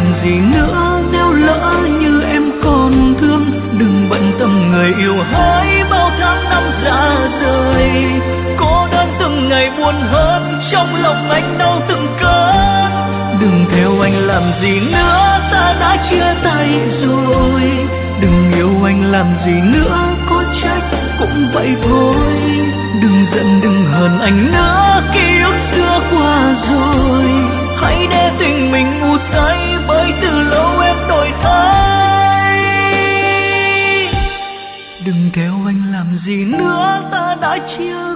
làm gì nữa nếu lỡ như em còn thương. Đừng bận tâm người yêu hỡi bao tháng năm ra rời. Cô đơn từng ngày buồn hơn, trong lòng anh đau từng cơn. Đừng theo anh làm gì nữa, ta đã chia tay rồi. Đừng yêu anh làm gì nữa, có trách cũng vậy thôi. Đừng giận đừng hờn anh nữa, ký ức xưa qua rồi. Hãy để tình mình ngủ say, bởi từ lâu em đổi thay. Đừng theo anh làm gì nữa, ta đã chia